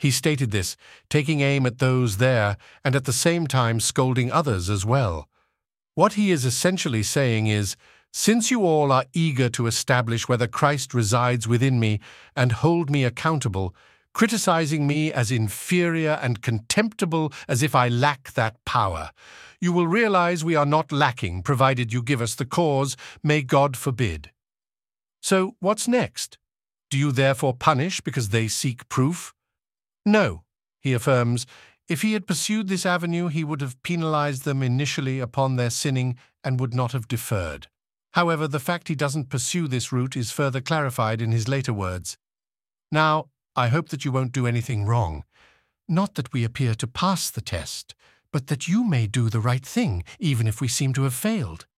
He stated this, taking aim at those there and at the same time scolding others as well. What he is essentially saying is, since you all are eager to establish whether Christ resides within me and hold me accountable, criticizing me as inferior and contemptible as if I lack that power, you will realize we are not lacking, provided you give us the cause, may God forbid. So what's next? Do you therefore punish because they seek proof? No, he affirms. If he had pursued this avenue, he would have penalized them initially upon their sinning and would not have deferred. However, the fact he doesn't pursue this route is further clarified in his later words. Now, I hope that you won't do anything wrong. Not that we appear to pass the test, but that you may do the right thing, even if we seem to have failed.